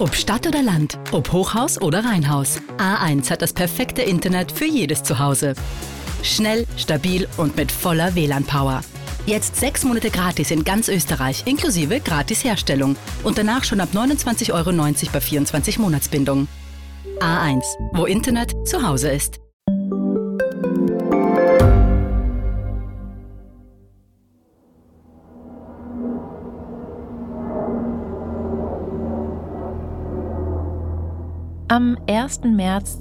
Ob Stadt oder Land, ob Hochhaus oder Reihenhaus. A1 hat das perfekte Internet für jedes Zuhause. Schnell, stabil und mit voller WLAN-Power. Jetzt 6 Monate gratis in ganz Österreich, inklusive Gratis-Herstellung. Und danach schon ab 29,90 € bei 24 Monatsbindung. A1, wo Internet zu Hause ist. Am 1. März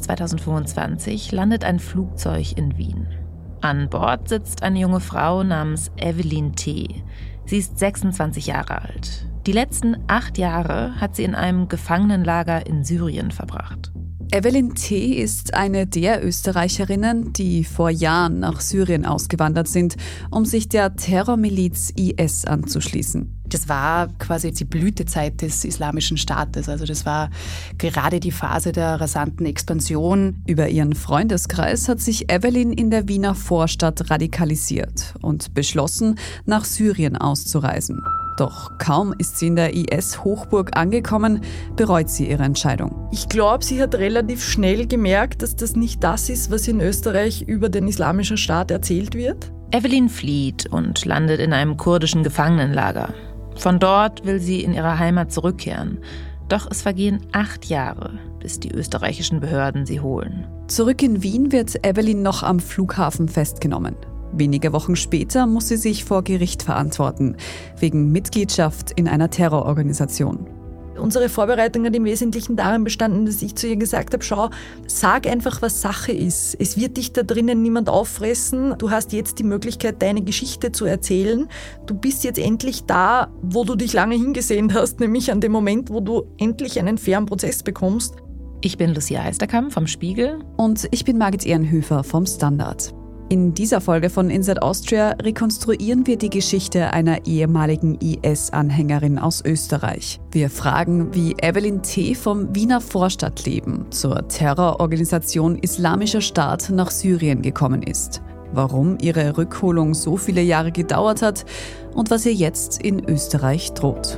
2025 landet ein Flugzeug in Wien. An Bord sitzt eine junge Frau namens Evelyn T. Sie ist 26 Jahre alt. Die letzten 8 Jahre hat sie in einem Gefangenenlager in Syrien verbracht. Evelyn T. ist eine der Österreicherinnen, die vor Jahren nach Syrien ausgewandert sind, um sich der Terrormiliz IS anzuschließen. Das war quasi die Blütezeit des Islamischen Staates. Also das war gerade die Phase der rasanten Expansion. Über ihren Freundeskreis hat sich Evelyn in der Wiener Vorstadt radikalisiert und beschlossen, nach Syrien auszureisen. Doch kaum ist sie in der IS-Hochburg angekommen, bereut sie ihre Entscheidung. Ich glaube, sie hat relativ schnell gemerkt, dass das nicht das ist, was in Österreich über den Islamischen Staat erzählt wird. Evelyn flieht und landet in einem kurdischen Gefangenenlager. Von dort will sie in ihre Heimat zurückkehren. Doch es vergehen 8 Jahre, bis die österreichischen Behörden sie holen. Zurück in Wien wird Evelyn noch am Flughafen festgenommen. Wenige Wochen später muss sie sich vor Gericht verantworten, wegen Mitgliedschaft in einer Terrororganisation. Unsere Vorbereitung hat im Wesentlichen darin bestanden, dass ich zu ihr gesagt habe, schau, sag einfach, was Sache ist. Es wird dich da drinnen niemand auffressen. Du hast jetzt die Möglichkeit, deine Geschichte zu erzählen. Du bist jetzt endlich da, wo du dich lange hingesehnt hast, nämlich an dem Moment, wo du endlich einen fairen Prozess bekommst. Ich bin Lucia Heisterkamp vom Spiegel. Und ich bin Margit Ehrenhöfer vom Standard. In dieser Folge von Inside Austria rekonstruieren wir die Geschichte einer ehemaligen IS-Anhängerin aus Österreich. Wir fragen, wie Evelyn T. vom Wiener Vorstadtleben zur Terrororganisation Islamischer Staat nach Syrien gekommen ist, warum ihre Rückholung so viele Jahre gedauert hat und was ihr jetzt in Österreich droht.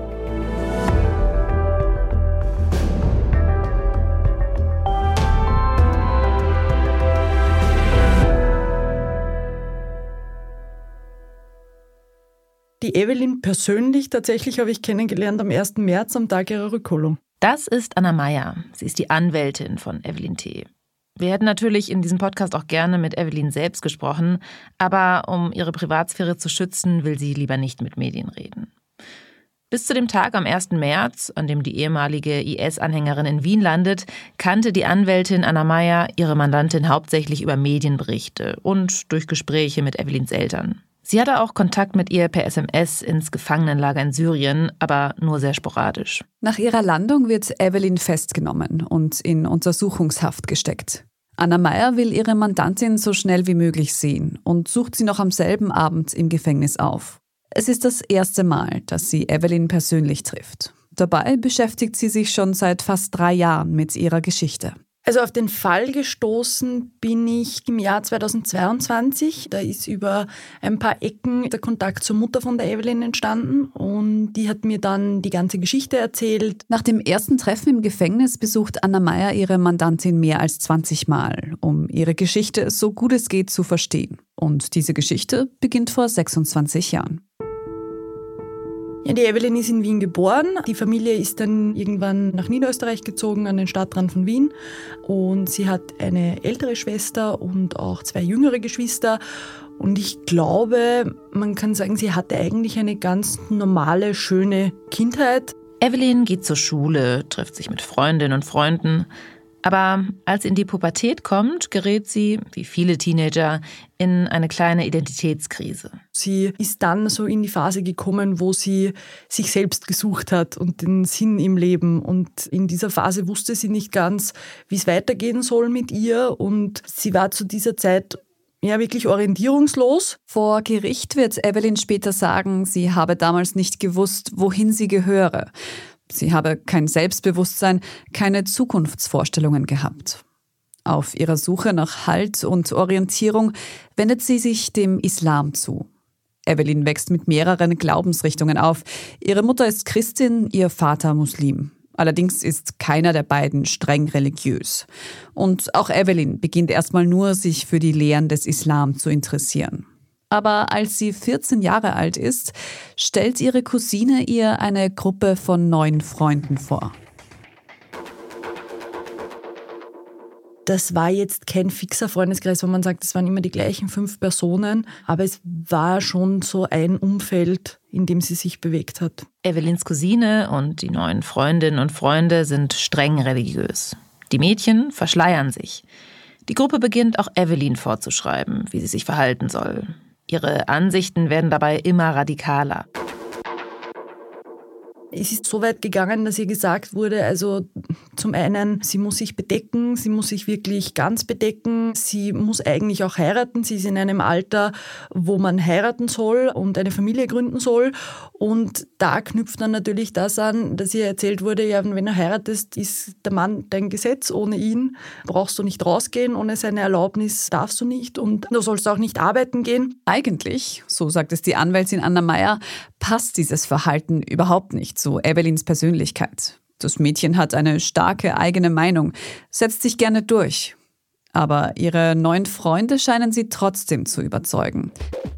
Die Evelyn persönlich tatsächlich habe ich kennengelernt am 1. März, am Tag ihrer Rückholung. Das ist Anna Meyer. Sie ist die Anwältin von Evelyn T. Wir hätten natürlich in diesem Podcast auch gerne mit Evelyn selbst gesprochen, aber um ihre Privatsphäre zu schützen, will sie lieber nicht mit Medien reden. Bis zu dem Tag am 1. März, an dem die ehemalige IS-Anhängerin in Wien landet, kannte die Anwältin Anna Meyer ihre Mandantin hauptsächlich über Medienberichte und durch Gespräche mit Evelyns Eltern. Sie hatte auch Kontakt mit ihr per SMS ins Gefangenenlager in Syrien, aber nur sehr sporadisch. Nach ihrer Landung wird Evelyn festgenommen und in Untersuchungshaft gesteckt. Anna Meyer will ihre Mandantin so schnell wie möglich sehen und sucht sie noch am selben Abend im Gefängnis auf. Es ist das erste Mal, dass sie Evelyn persönlich trifft. Dabei beschäftigt sie sich schon seit fast 3 Jahren mit ihrer Geschichte. Also auf den Fall gestoßen bin ich im Jahr 2022. Da ist über ein paar Ecken der Kontakt zur Mutter von der Evelyn entstanden und die hat mir dann die ganze Geschichte erzählt. Nach dem ersten Treffen im Gefängnis besucht Anna Meyer ihre Mandantin mehr als 20 Mal, um ihre Geschichte so gut es geht zu verstehen. Und diese Geschichte beginnt vor 26 Jahren. Ja, die Evelyn ist in Wien geboren. Die Familie ist dann irgendwann nach Niederösterreich gezogen, an den Stadtrand von Wien. Und sie hat eine ältere Schwester und auch 2 jüngere Geschwister. Und ich glaube, man kann sagen, sie hatte eigentlich eine ganz normale, schöne Kindheit. Evelyn geht zur Schule, trifft sich mit Freundinnen und Freunden. Aber als sie in die Pubertät kommt, gerät sie, wie viele Teenager, in eine kleine Identitätskrise. Sie ist dann so in die Phase gekommen, wo sie sich selbst gesucht hat und den Sinn im Leben. Und in dieser Phase wusste sie nicht ganz, wie es weitergehen soll mit ihr. Und sie war zu dieser Zeit ja wirklich orientierungslos. Vor Gericht wird Evelyn später sagen, sie habe damals nicht gewusst, wohin sie gehöre. Sie habe kein Selbstbewusstsein, keine Zukunftsvorstellungen gehabt. Auf ihrer Suche nach Halt und Orientierung wendet sie sich dem Islam zu. Evelyn wächst mit mehreren Glaubensrichtungen auf. Ihre Mutter ist Christin, ihr Vater Muslim. Allerdings ist keiner der beiden streng religiös. Und auch Evelyn beginnt erstmal nur, sich für die Lehren des Islam zu interessieren. Aber als sie 14 Jahre alt ist, stellt ihre Cousine ihr eine Gruppe von 9 Freunden vor. Das war jetzt kein fixer Freundeskreis, wo man sagt, es waren immer die gleichen 5 Personen, aber es war schon so ein Umfeld, in dem sie sich bewegt hat. Evelyns Cousine und die 9 Freundinnen und Freunde sind streng religiös. Die Mädchen verschleiern sich. Die Gruppe beginnt auch Evelyn vorzuschreiben, wie sie sich verhalten soll. Ihre Ansichten werden dabei immer radikaler. Es ist so weit gegangen, dass ihr gesagt wurde, also zum einen, sie muss sich bedecken, sie muss sich wirklich ganz bedecken, sie muss eigentlich auch heiraten, sie ist in einem Alter, wo man heiraten soll und eine Familie gründen soll. Und da knüpft dann natürlich das an, dass ihr erzählt wurde, ja, wenn du heiratest, ist der Mann dein Gesetz, ohne ihn brauchst du nicht rausgehen, ohne seine Erlaubnis darfst du nicht und du sollst auch nicht arbeiten gehen. Eigentlich, so sagt es die Anwältin Anna Meyer, passt dieses Verhalten überhaupt nicht zu Evelyns Persönlichkeit. Das Mädchen hat eine starke eigene Meinung, setzt sich gerne durch. Aber ihre 9 Freunde scheinen sie trotzdem zu überzeugen.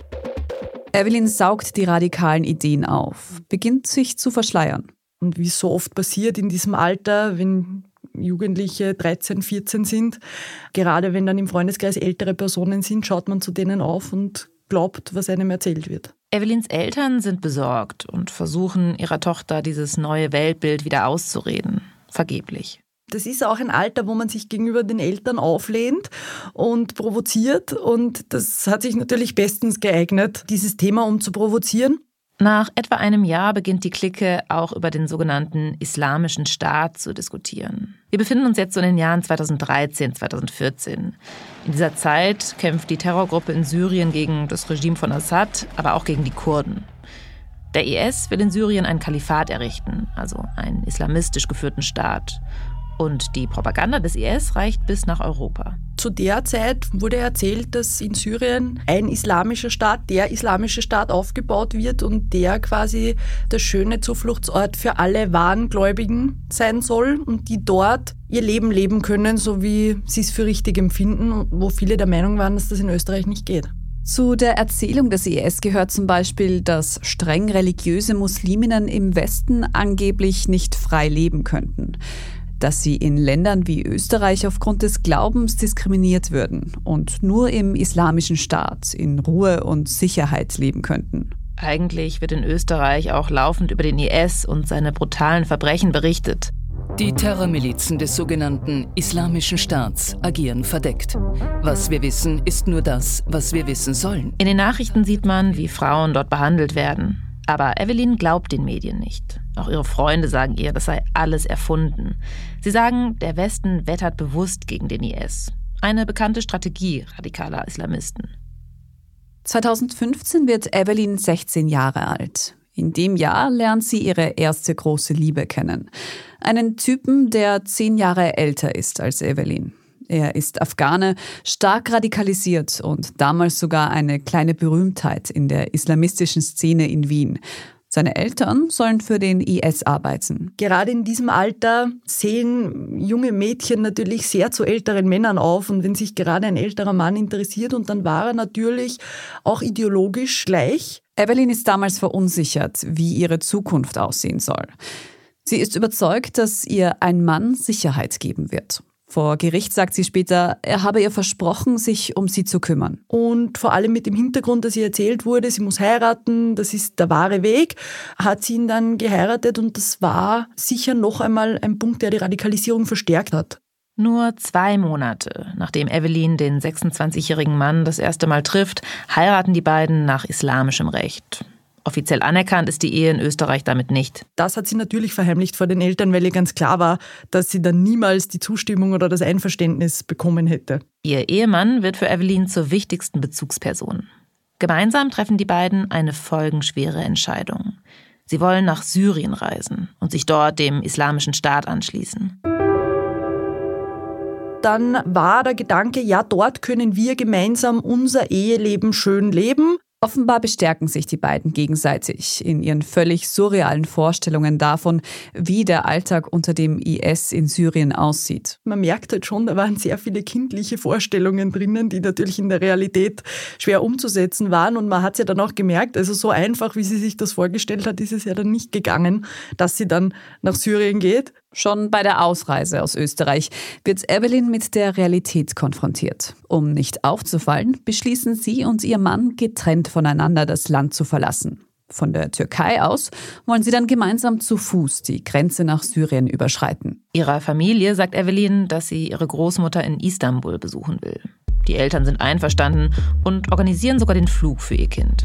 Evelyn saugt die radikalen Ideen auf, beginnt sich zu verschleiern. Und wie es so oft passiert in diesem Alter, wenn Jugendliche 13, 14 sind, gerade wenn dann im Freundeskreis ältere Personen sind, schaut man zu denen auf und glaubt, was einem erzählt wird. Evelyns Eltern sind besorgt und versuchen, ihrer Tochter dieses neue Weltbild wieder auszureden. Vergeblich. Das ist auch ein Alter, wo man sich gegenüber den Eltern auflehnt und provoziert. Und das hat sich natürlich bestens geeignet, dieses Thema zu provozieren. Nach etwa einem Jahr beginnt die Clique auch über den sogenannten Islamischen Staat zu diskutieren. Wir befinden uns jetzt so in den Jahren 2013, 2014. In dieser Zeit kämpft die Terrorgruppe in Syrien gegen das Regime von Assad, aber auch gegen die Kurden. Der IS will in Syrien ein Kalifat errichten, also einen islamistisch geführten Staat. Und die Propaganda des IS reicht bis nach Europa. Zu der Zeit wurde erzählt, dass in Syrien ein islamischer Staat, der islamische Staat aufgebaut wird und der quasi der schöne Zufluchtsort für alle wahren Gläubigen sein soll und die dort ihr Leben leben können, so wie sie es für richtig empfinden, wo viele der Meinung waren, dass das in Österreich nicht geht. Zu der Erzählung des IS gehört zum Beispiel, dass streng religiöse Musliminnen im Westen angeblich nicht frei leben könnten. Dass sie in Ländern wie Österreich aufgrund des Glaubens diskriminiert würden und nur im islamischen Staat in Ruhe und Sicherheit leben könnten. Eigentlich wird in Österreich auch laufend über den IS und seine brutalen Verbrechen berichtet. Die Terrormilizen des sogenannten Islamischen Staats agieren verdeckt. Was wir wissen, ist nur das, was wir wissen sollen. In den Nachrichten sieht man, wie Frauen dort behandelt werden. Aber Evelyn glaubt den Medien nicht. Auch ihre Freunde sagen ihr, das sei alles erfunden. Sie sagen, der Westen wettert bewusst gegen den IS. Eine bekannte Strategie radikaler Islamisten. 2015 wird Evelyn 16 Jahre alt. In dem Jahr lernt sie ihre erste große Liebe kennen. Einen Typen, der 10 Jahre älter ist als Evelyn. Er ist Afghane, stark radikalisiert und damals sogar eine kleine Berühmtheit in der islamistischen Szene in Wien. Seine Eltern sollen für den IS arbeiten. Gerade in diesem Alter sehen junge Mädchen natürlich sehr zu älteren Männern auf. Und wenn sich gerade ein älterer Mann interessiert, und dann war er natürlich auch ideologisch gleich. Evelyn ist damals verunsichert, wie ihre Zukunft aussehen soll. Sie ist überzeugt, dass ihr ein Mann Sicherheit geben wird. Vor Gericht sagt sie später, er habe ihr versprochen, sich um sie zu kümmern. Und vor allem mit dem Hintergrund, dass ihr erzählt wurde, sie muss heiraten, das ist der wahre Weg, hat sie ihn dann geheiratet und das war sicher noch einmal ein Punkt, der die Radikalisierung verstärkt hat. Nur 2 Monate, nachdem Evelyn den 26-jährigen Mann das erste Mal trifft, heiraten die beiden nach islamischem Recht. Offiziell anerkannt ist die Ehe in Österreich damit nicht. Das hat sie natürlich verheimlicht vor den Eltern, weil ihr ganz klar war, dass sie dann niemals die Zustimmung oder das Einverständnis bekommen hätte. Ihr Ehemann wird für Evelyn zur wichtigsten Bezugsperson. Gemeinsam treffen die beiden eine folgenschwere Entscheidung. Sie wollen nach Syrien reisen und sich dort dem Islamischen Staat anschließen. Dann war der Gedanke, ja, dort können wir gemeinsam unser Eheleben schön leben. Offenbar bestärken sich die beiden gegenseitig in ihren völlig surrealen Vorstellungen davon, wie der Alltag unter dem IS in Syrien aussieht. Man merkt halt schon, da waren sehr viele kindliche Vorstellungen drinnen, die natürlich in der Realität schwer umzusetzen waren. Und man hat es ja dann auch gemerkt, also so einfach, wie sie sich das vorgestellt hat, ist es ja dann nicht gegangen, dass sie dann nach Syrien geht. Schon bei der Ausreise aus Österreich wird Evelyn mit der Realität konfrontiert. Um nicht aufzufallen, beschließen sie und ihr Mann, getrennt voneinander das Land zu verlassen. Von der Türkei aus wollen sie dann gemeinsam zu Fuß die Grenze nach Syrien überschreiten. Ihrer Familie sagt Evelyn, dass sie ihre Großmutter in Istanbul besuchen will. Die Eltern sind einverstanden und organisieren sogar den Flug für ihr Kind.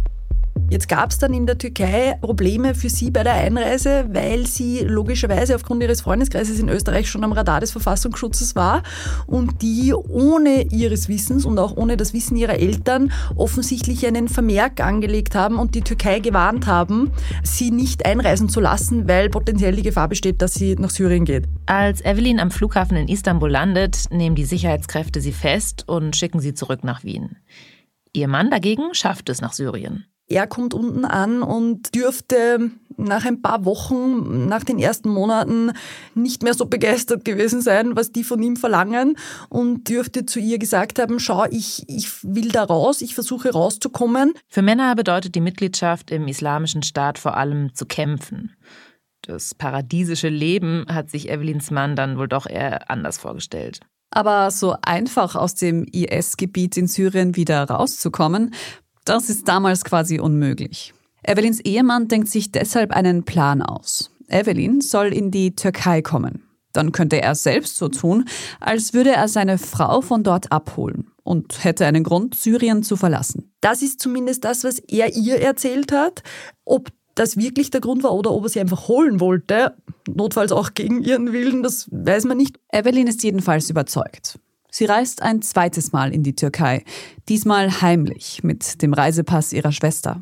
Jetzt gab es dann in der Türkei Probleme für sie bei der Einreise, weil sie logischerweise aufgrund ihres Freundeskreises in Österreich schon am Radar des Verfassungsschutzes war und die ohne ihres Wissens und auch ohne das Wissen ihrer Eltern offensichtlich einen Vermerk angelegt haben und die Türkei gewarnt haben, sie nicht einreisen zu lassen, weil potenziell die Gefahr besteht, dass sie nach Syrien geht. Als Evelyn am Flughafen in Istanbul landet, nehmen die Sicherheitskräfte sie fest und schicken sie zurück nach Wien. Ihr Mann dagegen schafft es nach Syrien. Er kommt unten an und dürfte nach ein paar Wochen, nach den ersten Monaten nicht mehr so begeistert gewesen sein, was die von ihm verlangen und dürfte zu ihr gesagt haben, schau, ich will da raus, ich versuche rauszukommen. Für Männer bedeutet die Mitgliedschaft im Islamischen Staat vor allem zu kämpfen. Das paradiesische Leben hat sich Evelyns Mann dann wohl doch eher anders vorgestellt. Aber so einfach aus dem IS-Gebiet in Syrien wieder rauszukommen, das ist damals quasi unmöglich. Evelyns Ehemann denkt sich deshalb einen Plan aus. Evelyn soll in die Türkei kommen. Dann könnte er selbst so tun, als würde er seine Frau von dort abholen und hätte einen Grund, Syrien zu verlassen. Das ist zumindest das, was er ihr erzählt hat. Ob das wirklich der Grund war oder ob er sie einfach holen wollte, notfalls auch gegen ihren Willen, das weiß man nicht. Evelyn ist jedenfalls überzeugt. Sie reist ein zweites Mal in die Türkei, diesmal heimlich mit dem Reisepass ihrer Schwester.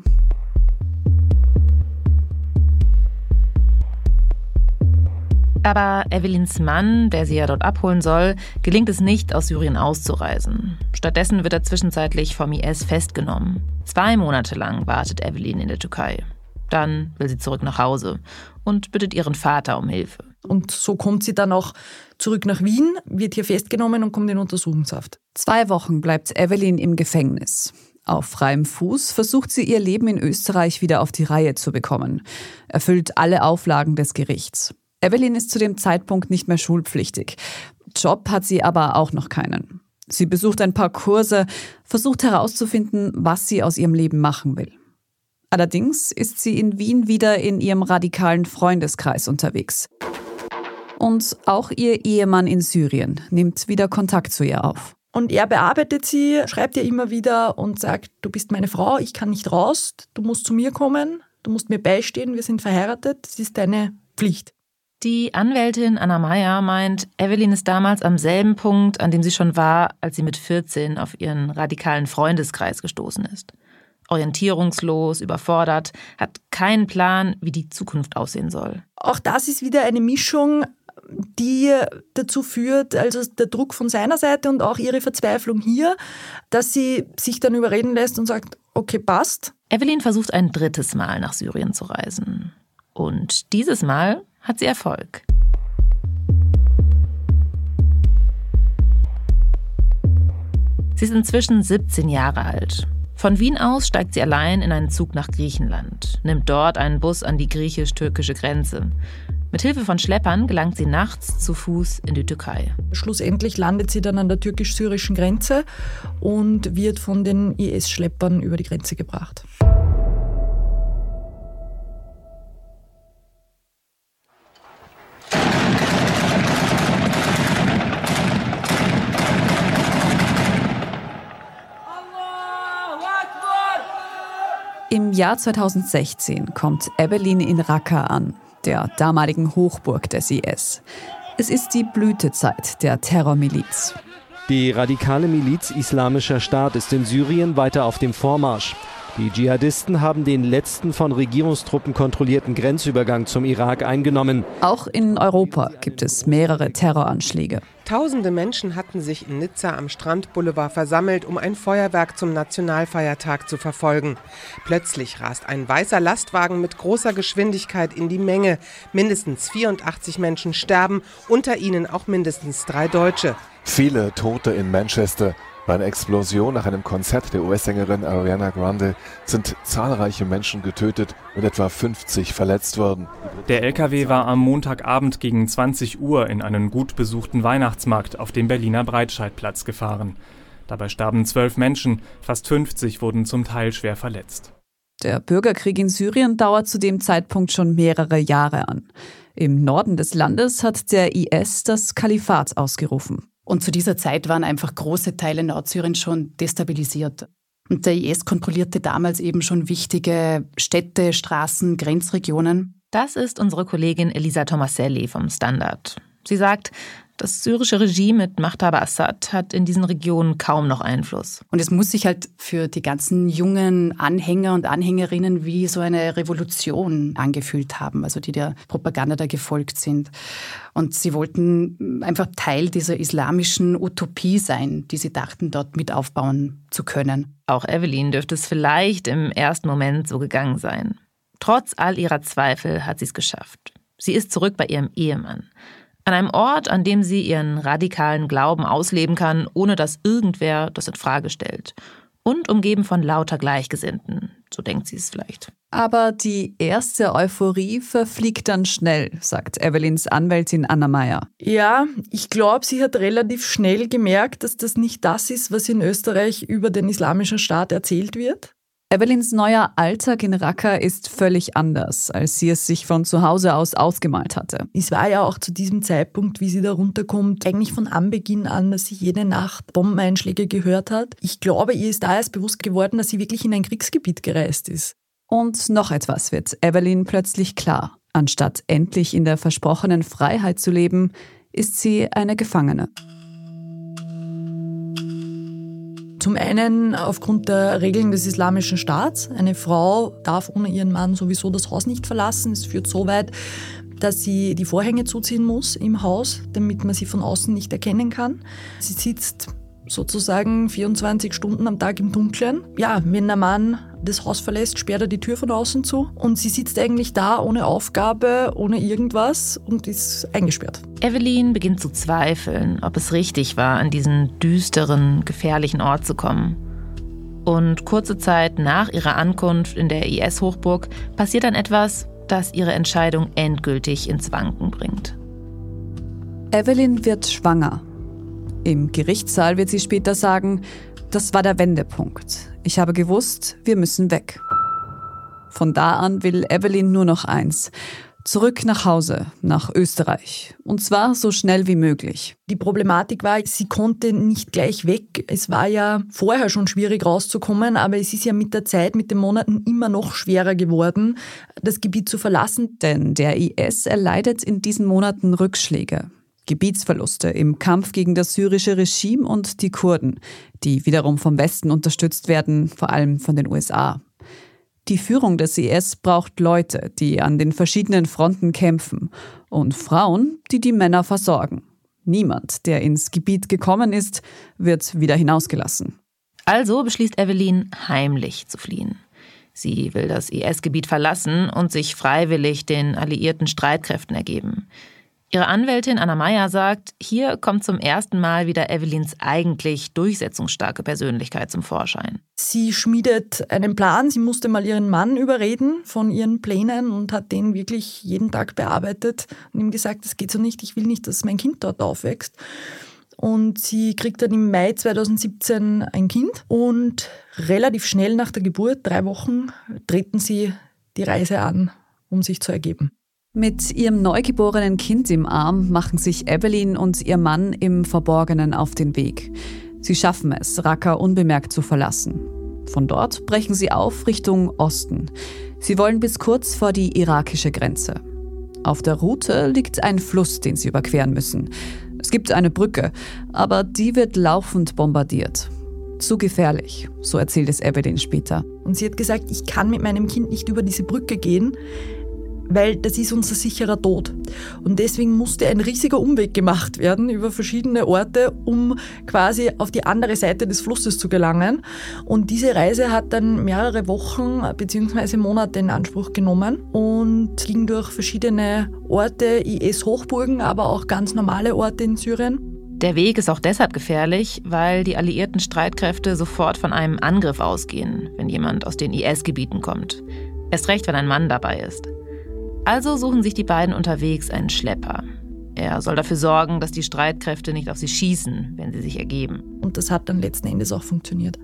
Aber Evelyns Mann, der sie ja dort abholen soll, gelingt es nicht, aus Syrien auszureisen. Stattdessen wird er zwischenzeitlich vom IS festgenommen. 2 Monate lang wartet Evelyn in der Türkei. Dann will sie zurück nach Hause und bittet ihren Vater um Hilfe. Und so kommt sie dann auch zurück nach Wien, wird hier festgenommen und kommt in Untersuchungshaft. 2 Wochen bleibt Evelyn im Gefängnis. Auf freiem Fuß versucht sie ihr Leben in Österreich wieder auf die Reihe zu bekommen. Erfüllt alle Auflagen des Gerichts. Evelyn ist zu dem Zeitpunkt nicht mehr schulpflichtig. Job hat sie aber auch noch keinen. Sie besucht ein paar Kurse, versucht herauszufinden, was sie aus ihrem Leben machen will. Allerdings ist sie in Wien wieder in ihrem radikalen Freundeskreis unterwegs. Und auch ihr Ehemann in Syrien nimmt wieder Kontakt zu ihr auf. Und er bearbeitet sie, schreibt ihr immer wieder und sagt, du bist meine Frau, ich kann nicht raus, du musst zu mir kommen, du musst mir beistehen, wir sind verheiratet, das ist deine Pflicht. Die Anwältin Anna Meyer meint, Evelyn ist damals am selben Punkt, an dem sie schon war, als sie mit 14 auf ihren radikalen Freundeskreis gestoßen ist. Orientierungslos, überfordert, hat keinen Plan, wie die Zukunft aussehen soll. Auch das ist wieder eine Mischung, die dazu führt, also der Druck von seiner Seite und auch ihre Verzweiflung hier, dass sie sich dann überreden lässt und sagt, okay, passt. Evelyn versucht ein 3. Mal nach Syrien zu reisen. Und dieses Mal hat sie Erfolg. Sie ist inzwischen 17 Jahre alt. Von Wien aus steigt sie allein in einen Zug nach Griechenland, nimmt dort einen Bus an die griechisch-türkische Grenze. Mit Hilfe von Schleppern gelangt sie nachts zu Fuß in die Türkei. Schlussendlich landet sie dann an der türkisch-syrischen Grenze und wird von den IS-Schleppern über die Grenze gebracht. Im Jahr 2016 kommt Evelyn in Raqqa an, der damaligen Hochburg des IS. Es ist die Blütezeit der Terrormiliz. Die radikale Miliz Islamischer Staat ist in Syrien weiter auf dem Vormarsch. Die Dschihadisten haben den letzten von Regierungstruppen kontrollierten Grenzübergang zum Irak eingenommen. Auch in Europa gibt es mehrere Terroranschläge. Tausende Menschen hatten sich in Nizza am Strandboulevard versammelt, um ein Feuerwerk zum Nationalfeiertag zu verfolgen. Plötzlich rast ein weißer Lastwagen mit großer Geschwindigkeit in die Menge. Mindestens 84 Menschen sterben, unter ihnen auch mindestens 3 Deutsche. Viele Tote in Manchester. Bei einer Explosion nach einem Konzert der US-Sängerin Ariana Grande sind zahlreiche Menschen getötet und etwa 50 verletzt worden. Der LKW war am Montagabend gegen 20 Uhr in einen gut besuchten Weihnachtsmarkt auf dem Berliner Breitscheidplatz gefahren. Dabei starben 12 Menschen, fast 50 wurden zum Teil schwer verletzt. Der Bürgerkrieg in Syrien dauert zu dem Zeitpunkt schon mehrere Jahre an. Im Norden des Landes hat der IS das Kalifat ausgerufen. Und zu dieser Zeit waren einfach große Teile Nordsyriens schon destabilisiert. Und der IS kontrollierte damals eben schon wichtige Städte, Straßen, Grenzregionen. Das ist unsere Kollegin Elisa Tomaselli vom Standard. Sie sagt, das syrische Regime mit Machthaber Assad hat in diesen Regionen kaum noch Einfluss. Und es muss sich halt für die ganzen jungen Anhänger und Anhängerinnen wie so eine Revolution angefühlt haben, also die der Propaganda da gefolgt sind. Und sie wollten einfach Teil dieser islamischen Utopie sein, die sie dachten, dort mit aufbauen zu können. Auch Evelyn dürfte es vielleicht im ersten Moment so gegangen sein. Trotz all ihrer Zweifel hat sie es geschafft. Sie ist zurück bei ihrem Ehemann. An einem Ort, an dem sie ihren radikalen Glauben ausleben kann, ohne dass irgendwer das in Frage stellt. Und umgeben von lauter Gleichgesinnten, so denkt sie es vielleicht. Aber die erste Euphorie verfliegt dann schnell, sagt Evelyns Anwältin Anna Meyer. Ja, ich glaube, sie hat relativ schnell gemerkt, dass das nicht das ist, was in Österreich über den Islamischen Staat erzählt wird. Evelyns neuer Alltag in Raqqa ist völlig anders, als sie es sich von zu Hause aus ausgemalt hatte. Es war ja auch zu diesem Zeitpunkt, wie sie da runterkommt, eigentlich von Anbeginn an, dass sie jede Nacht Bombeneinschläge gehört hat. Ich glaube, ihr ist da erst bewusst geworden, dass sie wirklich in ein Kriegsgebiet gereist ist. Und noch etwas wird Evelyn plötzlich klar. Anstatt endlich in der versprochenen Freiheit zu leben, ist sie eine Gefangene. Zum einen aufgrund der Regeln des Islamischen Staats. Eine Frau darf ohne ihren Mann sowieso das Haus nicht verlassen. Es führt so weit, dass sie die Vorhänge zuziehen muss im Haus, damit man sie von außen nicht erkennen kann. Sie sitzt sozusagen 24 Stunden am Tag im Dunkeln. Ja, wenn der Mann das Haus verlässt, sperrt er die Tür von außen zu. Und sie sitzt eigentlich da ohne Aufgabe, ohne irgendwas und ist eingesperrt. Evelyn beginnt zu zweifeln, ob es richtig war, an diesen düsteren, gefährlichen Ort zu kommen. Und kurze Zeit nach ihrer Ankunft in der IS-Hochburg passiert dann etwas, das ihre Entscheidung endgültig ins Wanken bringt. Evelyn wird schwanger. Im Gerichtssaal wird sie später sagen, das war der Wendepunkt. Ich habe gewusst, wir müssen weg. Von da an will Evelyn nur noch eins: zurück nach Hause, nach Österreich. Und zwar so schnell wie möglich. Die Problematik war, sie konnte nicht gleich weg. Es war ja vorher schon schwierig rauszukommen, aber es ist ja mit der Zeit, mit den Monaten immer noch schwerer geworden, das Gebiet zu verlassen. Denn der IS erleidet in diesen Monaten Rückschläge. Gebietsverluste im Kampf gegen das syrische Regime und die Kurden, die wiederum vom Westen unterstützt werden, vor allem von den USA. Die Führung des IS braucht Leute, die an den verschiedenen Fronten kämpfen, und Frauen, die die Männer versorgen. Niemand, der ins Gebiet gekommen ist, wird wieder hinausgelassen. Also beschließt Evelyn, heimlich zu fliehen. Sie will das IS-Gebiet verlassen und sich freiwillig den alliierten Streitkräften ergeben. Ihre Anwältin Anna Meyer sagt, hier kommt zum ersten Mal wieder Evelyns eigentlich durchsetzungsstarke Persönlichkeit zum Vorschein. Sie schmiedet einen Plan. Sie musste mal ihren Mann überreden von ihren Plänen und hat den wirklich jeden Tag bearbeitet und ihm gesagt, das geht so nicht, ich will nicht, dass mein Kind dort aufwächst. Und sie kriegt dann im Mai 2017 ein Kind und relativ schnell nach der Geburt, 3 Wochen, treten sie die Reise an, um sich zu ergeben. Mit ihrem neugeborenen Kind im Arm machen sich Evelyn und ihr Mann im Verborgenen auf den Weg. Sie schaffen es, Raqqa unbemerkt zu verlassen. Von dort brechen sie auf Richtung Osten. Sie wollen bis kurz vor die irakische Grenze. Auf der Route liegt ein Fluss, den sie überqueren müssen. Es gibt eine Brücke, aber die wird laufend bombardiert. zu gefährlich, so erzählt es Evelyn später. Und sie hat gesagt, ich kann mit meinem Kind nicht über diese Brücke gehen, weil das ist unser sicherer Tod. Und deswegen musste ein riesiger Umweg gemacht werden über verschiedene Orte, um quasi auf die andere Seite des Flusses zu gelangen. Und diese Reise hat dann mehrere Wochen bzw. Monate in Anspruch genommen und ging durch verschiedene Orte, IS-Hochburgen, aber auch ganz normale Orte in Syrien. Der Weg ist auch deshalb gefährlich, weil die alliierten Streitkräfte sofort von einem Angriff ausgehen, wenn jemand aus den IS-Gebieten kommt. Erst recht, wenn ein Mann dabei ist. Also suchen sich die beiden unterwegs einen Schlepper. Er soll dafür sorgen, dass die Streitkräfte nicht auf sie schießen, wenn sie sich ergeben. Und das hat dann letzten Endes auch funktioniert.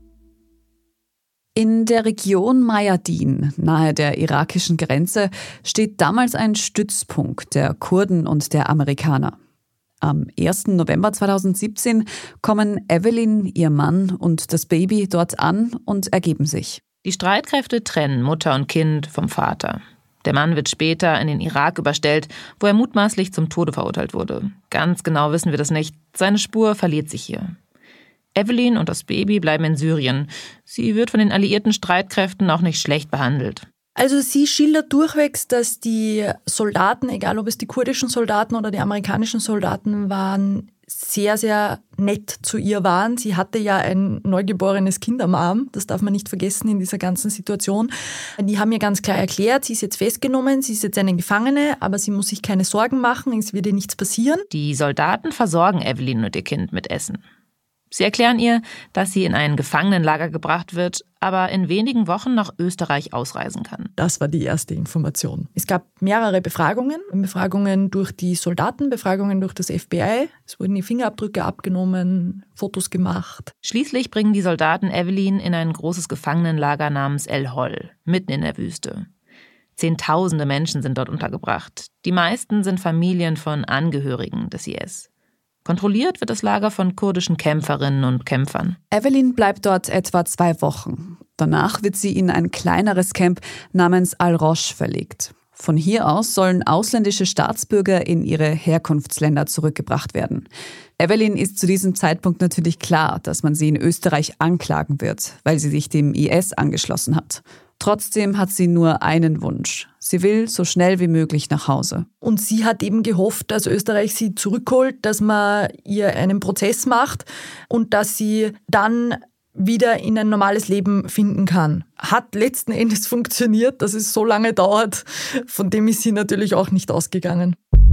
In der Region Mayadin, nahe der irakischen Grenze, steht damals ein Stützpunkt der Kurden und der Amerikaner. Am 1. November 2017 kommen Evelyn, ihr Mann und das Baby dort an und ergeben sich. Die Streitkräfte trennen Mutter und Kind vom Vater. Der Mann wird später in den Irak überstellt, wo er mutmaßlich zum Tode verurteilt wurde. Ganz genau wissen wir das nicht. Seine Spur verliert sich hier. Evelyn und das Baby bleiben in Syrien. Sie wird von den alliierten Streitkräften auch nicht schlecht behandelt. Also sie schildert durchwegs, dass die Soldaten, egal ob es die kurdischen Soldaten oder die amerikanischen Soldaten waren, sehr, sehr nett zu ihr waren. Sie hatte ja ein neugeborenes Kind am Arm, das darf man nicht vergessen in dieser ganzen Situation. Die haben ihr ganz klar erklärt, sie ist jetzt festgenommen, sie ist jetzt eine Gefangene, aber sie muss sich keine Sorgen machen, es wird ihr nichts passieren. Die Soldaten versorgen Evelyn und ihr Kind mit Essen. Sie erklären ihr, dass sie in ein Gefangenenlager gebracht wird, aber in wenigen Wochen nach Österreich ausreisen kann. Das war die erste Information. Es gab mehrere Befragungen. Befragungen durch die Soldaten, Befragungen durch das FBI. Es wurden die Fingerabdrücke abgenommen, Fotos gemacht. Schließlich bringen die Soldaten Evelyn in ein großes Gefangenenlager namens El Hol, mitten in der Wüste. Zehntausende Menschen sind dort untergebracht. Die meisten sind Familien von Angehörigen des IS. Kontrolliert wird das Lager von kurdischen Kämpferinnen und Kämpfern. Evelyn bleibt dort etwa 2 Wochen. Danach wird sie in ein kleineres Camp namens Al-Rosh verlegt. Von hier aus sollen ausländische Staatsbürger in ihre Herkunftsländer zurückgebracht werden. Evelyn ist zu diesem Zeitpunkt natürlich klar, dass man sie in Österreich anklagen wird, weil sie sich dem IS angeschlossen hat. Trotzdem hat sie nur einen Wunsch. Sie will so schnell wie möglich nach Hause. Und sie hat eben gehofft, dass Österreich sie zurückholt, dass man ihr einen Prozess macht und dass sie dann wieder in ein normales Leben finden kann. Hat letzten Endes funktioniert, dass es so lange dauert. Von dem ist sie natürlich auch nicht ausgegangen.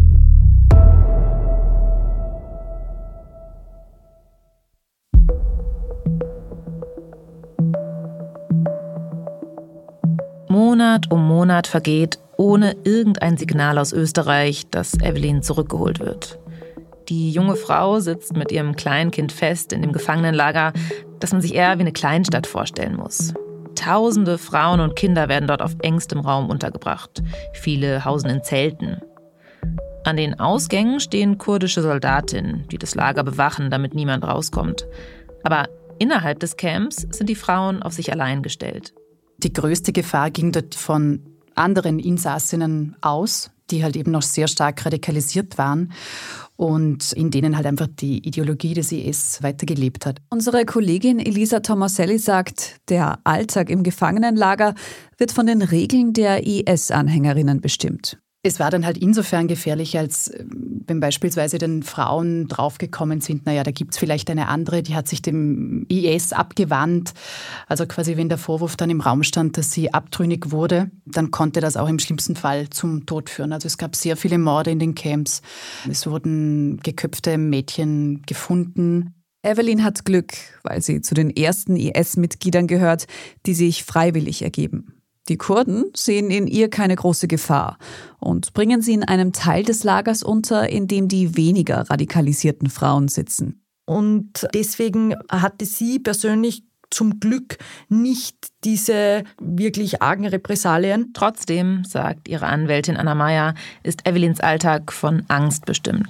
Monat um Monat vergeht, ohne irgendein Signal aus Österreich, dass Evelyn zurückgeholt wird. Die junge Frau sitzt mit ihrem Kleinkind fest in dem Gefangenenlager, das man sich eher wie eine Kleinstadt vorstellen muss. Tausende Frauen und Kinder werden dort auf engstem Raum untergebracht. Viele hausen in Zelten. An den Ausgängen stehen kurdische Soldatinnen, die das Lager bewachen, damit niemand rauskommt. Aber innerhalb des Camps sind die Frauen auf sich allein gestellt. Die größte Gefahr ging dort von anderen Insassinnen aus, die halt eben noch sehr stark radikalisiert waren und in denen halt einfach die Ideologie des IS weitergelebt hat. Unsere Kollegin Elisa Tomaselli sagt, der Alltag im Gefangenenlager wird von den Regeln der IS-Anhängerinnen bestimmt. Es war dann halt insofern gefährlich, als wenn beispielsweise dann Frauen draufgekommen sind, naja, da gibt es vielleicht eine andere, die hat sich dem IS abgewandt. Also quasi, wenn der Vorwurf dann im Raum stand, dass sie abtrünnig wurde, dann konnte das auch im schlimmsten Fall zum Tod führen. Also es gab sehr viele Morde in den Camps. Es wurden geköpfte Mädchen gefunden. Evelyn hat Glück, weil sie zu den ersten IS-Mitgliedern gehört, die sich freiwillig ergeben. Die Kurden sehen in ihr keine große Gefahr und bringen sie in einem Teil des Lagers unter, in dem die weniger radikalisierten Frauen sitzen. Und deswegen hatte sie persönlich zum Glück nicht diese wirklich argen Repressalien. Trotzdem, sagt ihre Anwältin Anna Meyer, ist Evelyns Alltag von Angst bestimmt.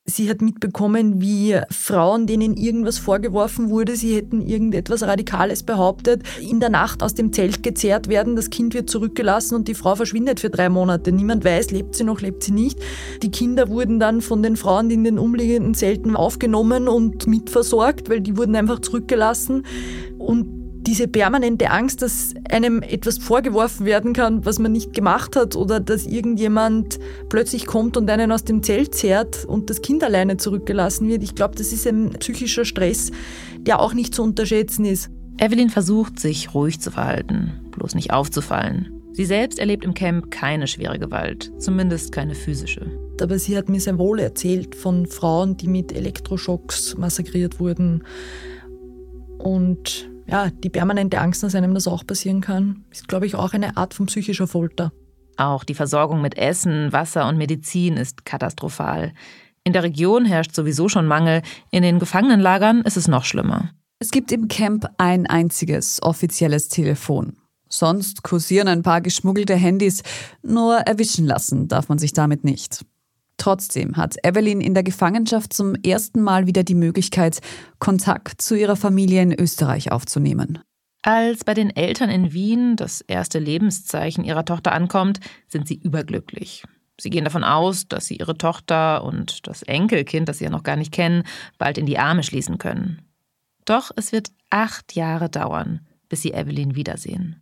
Sie hat mitbekommen, wie Frauen, denen irgendwas vorgeworfen wurde, sie hätten irgendetwas Radikales behauptet, in der Nacht aus dem Zelt gezerrt werden, das Kind wird zurückgelassen und die Frau verschwindet für 3 Monate. Niemand weiß, lebt sie noch, lebt sie nicht. Die Kinder wurden dann von den Frauen, die in den umliegenden Zelten aufgenommen und mitversorgt, weil die wurden einfach zurückgelassen. Und diese permanente Angst, dass einem etwas vorgeworfen werden kann, was man nicht gemacht hat, oder dass irgendjemand plötzlich kommt und einen aus dem Zelt zerrt und das Kind alleine zurückgelassen wird, ich glaube, das ist ein psychischer Stress, der auch nicht zu unterschätzen ist. Evelyn versucht, sich ruhig zu verhalten, bloß nicht aufzufallen. Sie selbst erlebt im Camp keine schwere Gewalt, zumindest keine physische. Aber sie hat mir sehr wohl erzählt von Frauen, die mit Elektroschocks massakriert wurden. Und ja, die permanente Angst, dass einem das auch passieren kann, ist, glaube ich, auch eine Art von psychischer Folter. Auch die Versorgung mit Essen, Wasser und Medizin ist katastrophal. In der Region herrscht sowieso schon Mangel, in den Gefangenenlagern ist es noch schlimmer. Es gibt im Camp ein einziges offizielles Telefon. Sonst kursieren ein paar geschmuggelte Handys, nur erwischen lassen darf man sich damit nicht. Trotzdem hat Evelyn in der Gefangenschaft zum ersten Mal wieder die Möglichkeit, Kontakt zu ihrer Familie in Österreich aufzunehmen. Als bei den Eltern in Wien das erste Lebenszeichen ihrer Tochter ankommt, sind sie überglücklich. Sie gehen davon aus, dass sie ihre Tochter und das Enkelkind, das sie ja noch gar nicht kennen, bald in die Arme schließen können. Doch es wird 8 Jahre dauern, bis sie Evelyn wiedersehen.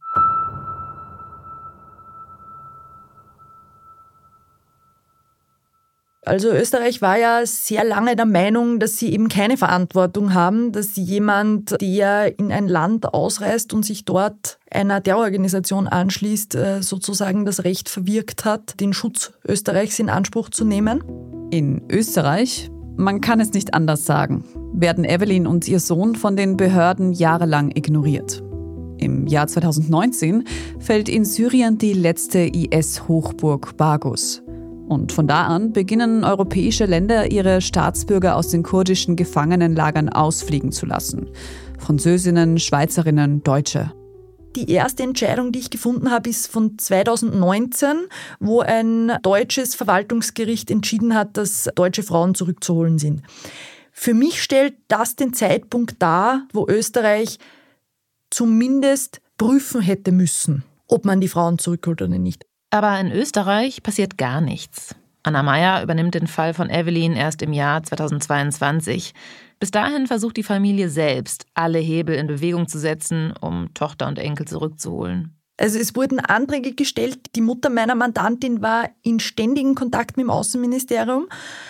Also Österreich war ja sehr lange der Meinung, dass sie eben keine Verantwortung haben, dass jemand, der in ein Land ausreist und sich dort einer Terrororganisation anschließt, sozusagen das Recht verwirkt hat, den Schutz Österreichs in Anspruch zu nehmen. In Österreich, man kann es nicht anders sagen, werden Evelyn und ihr Sohn von den Behörden jahrelang ignoriert. Im Jahr 2019 fällt in Syrien die letzte IS-Hochburg Baghuz. Und von da an beginnen europäische Länder, ihre Staatsbürger aus den kurdischen Gefangenenlagern ausfliegen zu lassen. Französinnen, Schweizerinnen, Deutsche. Die erste Entscheidung, die ich gefunden habe, ist von 2019, wo ein deutsches Verwaltungsgericht entschieden hat, dass deutsche Frauen zurückzuholen sind. Für mich stellt das den Zeitpunkt dar, wo Österreich zumindest prüfen hätte müssen, ob man die Frauen zurückholt oder nicht. Aber in Österreich passiert gar nichts. Anna Meyer übernimmt den Fall von Evelyn erst im Jahr 2022. Bis dahin versucht die Familie selbst, alle Hebel in Bewegung zu setzen, um Tochter und Enkel zurückzuholen. Also es wurden Anträge gestellt. Die Mutter meiner Mandantin war in ständigem Kontakt mit dem Außenministerium.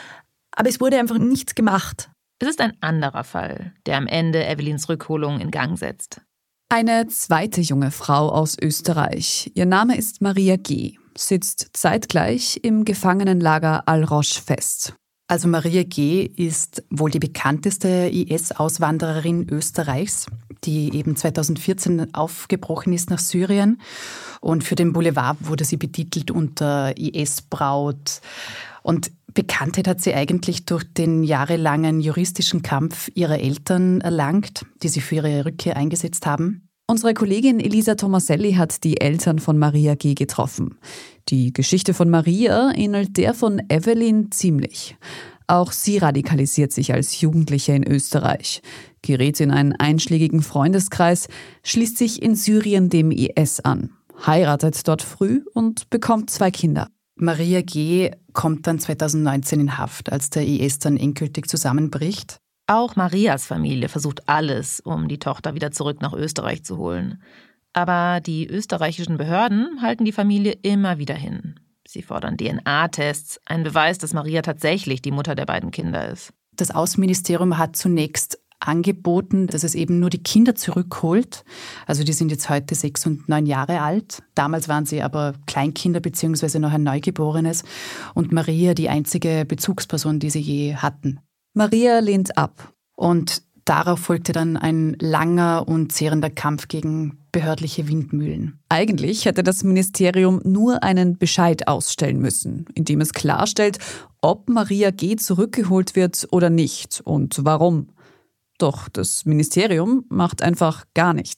Aber es wurde einfach nichts gemacht. Es ist ein anderer Fall, der am Ende Evelyns Rückholung in Gang setzt. Eine zweite junge Frau aus Österreich, ihr Name ist Maria G., sitzt zeitgleich im Gefangenenlager Al-Rosh fest. Also Maria G. ist wohl die bekannteste IS-Auswandererin Österreichs, die eben 2014 aufgebrochen ist nach Syrien. Und für den Boulevard wurde sie betitelt unter IS-Braut. Und Bekanntheit hat sie eigentlich durch den jahrelangen juristischen Kampf ihrer Eltern erlangt, die sich für ihre Rückkehr eingesetzt haben. Unsere Kollegin Elisa Tomaselli hat die Eltern von Maria G. getroffen. Die Geschichte von Maria ähnelt der von Evelyn ziemlich. Auch sie radikalisiert sich als Jugendliche in Österreich, gerät in einen einschlägigen Freundeskreis, schließt sich in Syrien dem IS an, heiratet dort früh und bekommt 2 Kinder. Maria G. kommt dann 2019 in Haft, als der IS dann endgültig zusammenbricht. Auch Marias Familie versucht alles, um die Tochter wieder zurück nach Österreich zu holen. Aber die österreichischen Behörden halten die Familie immer wieder hin. Sie fordern DNA-Tests, einen Beweis, dass Maria tatsächlich die Mutter der beiden Kinder ist. Das Außenministerium hat zunächst angeboten, dass es eben nur die Kinder zurückholt. Also die sind jetzt heute 6 und 9 Jahre alt. Damals waren sie aber Kleinkinder bzw. noch ein Neugeborenes. Und Maria die einzige Bezugsperson, die sie je hatten. Maria lehnt ab. Und darauf folgte dann ein langer und zehrender Kampf gegen behördliche Windmühlen. Eigentlich hätte das Ministerium nur einen Bescheid ausstellen müssen, in dem es klarstellt, ob Maria G. zurückgeholt wird oder nicht und warum. Doch das Ministerium macht einfach gar nichts.